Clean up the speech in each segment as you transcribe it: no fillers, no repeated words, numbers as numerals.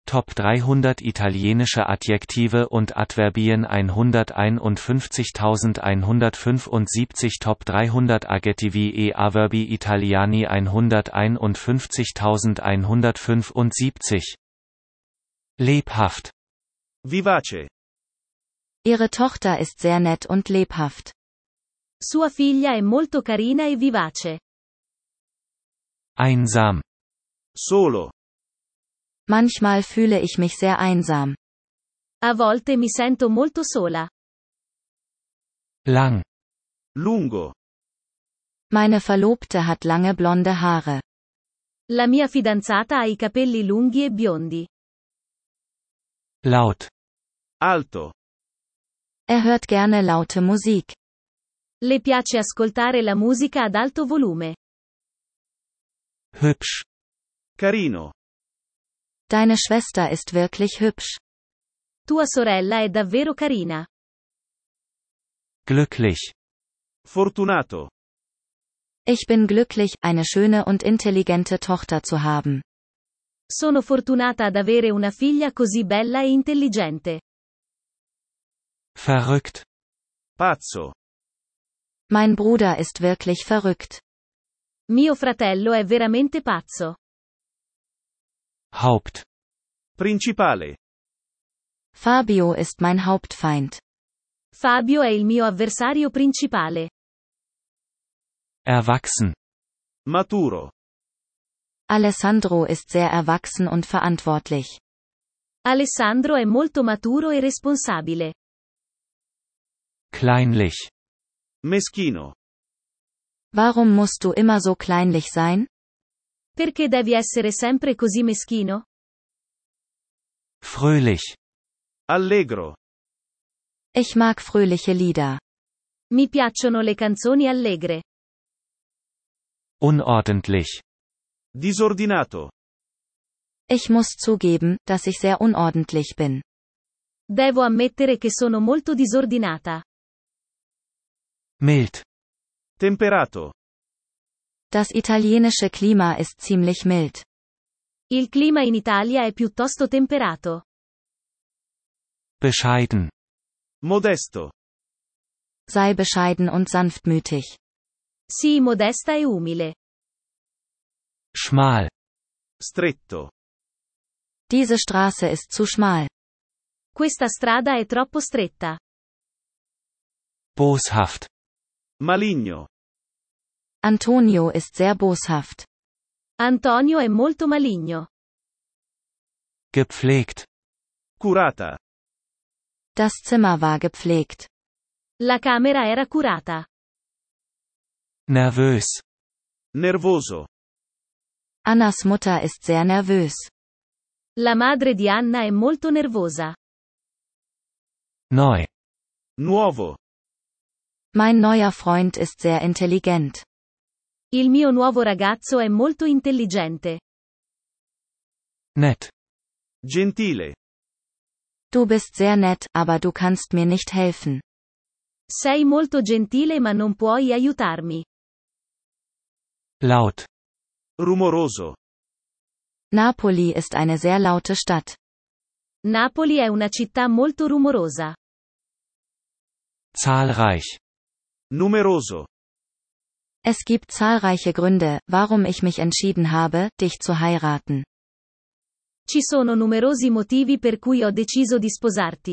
Top 300 italienische Adjektive und Adverbien 151.175 Top 300 Aggettivi e Avverbi Italiani 151.175 Lebhaft. Vivace. Ihre Tochter ist sehr nett und lebhaft. Sua figlia è molto carina e vivace. Einsam. Solo. Manchmal fühle ich mich sehr einsam. A volte mi sento molto sola. Lang. Lungo. Meine Verlobte hat lange blonde Haare. La mia fidanzata ha i capelli lunghi e biondi. Laut. Alto. Er hört gerne laute Musik. Le piace ascoltare la musica ad alto volume. Hübsch. Carino. Deine Schwester ist wirklich hübsch. Tua sorella è davvero carina. Glücklich. Fortunato. Ich bin glücklich, eine schöne und intelligente Tochter zu haben. Sono fortunata ad avere una figlia così bella e intelligente. Verrückt. Pazzo. Mein Bruder ist wirklich verrückt. Mio fratello è veramente pazzo. Haupt. Principale. Fabio ist mein Hauptfeind. Fabio è il mio avversario principale. Erwachsen. Maturo. Alessandro ist sehr erwachsen und verantwortlich. Alessandro è molto maturo e responsabile. Kleinlich. Meschino. Warum musst du immer so kleinlich sein? Perché devi essere sempre così meschino? Fröhlich. Allegro. Ich mag fröhliche Lieder. Mi piacciono le canzoni allegre. Unordentlich. Disordinato. Ich muss zugeben, dass ich sehr unordentlich bin. Devo ammettere che sono molto disordinata. Mild. Temperato. Das italienische Klima ist ziemlich mild. Il clima in Italia è piuttosto temperato. Bescheiden. Modesto. Sei bescheiden und sanftmütig. Sii modesta e umile. Schmal. Stretto. Diese Straße ist zu schmal. Questa strada è troppo stretta. Boshaft. Maligno. Antonio ist sehr boshaft. Antonio è molto maligno. Gepflegt. Curata. Das Zimmer war gepflegt. La camera era curata. Nervös. Nervoso. Annas Mutter ist sehr nervös. La madre di Anna è molto nervosa. Neu. Nuovo. Mein neuer Freund ist sehr intelligent. Il mio nuovo ragazzo è molto intelligente. Nett. Gentile. Du bist sehr nett, aber du kannst mir nicht helfen. Sei molto gentile ma non puoi aiutarmi. Laut. Rumoroso. Napoli ist eine sehr laute Stadt. Napoli è una città molto rumorosa. Zahlreich. Numeroso. Es gibt zahlreiche Gründe, warum ich mich entschieden habe, dich zu heiraten. Ci sono numerosi motivi per cui ho deciso di sposarti.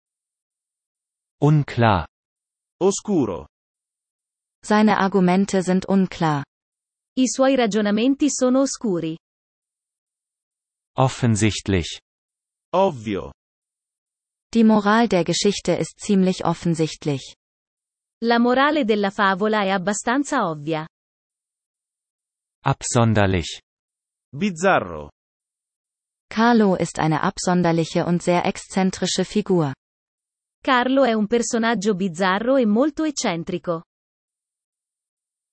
Unklar. Oscuro. Seine Argumente sind unklar. I suoi ragionamenti sono oscuri. Offensichtlich. Ovvio. Die Moral der Geschichte ist ziemlich offensichtlich. La morale della favola è abbastanza ovvia. Absonderlich. Bizzarro. Carlo ist eine absonderliche und sehr exzentrische Figur. Carlo è un personaggio bizzarro e molto eccentrico.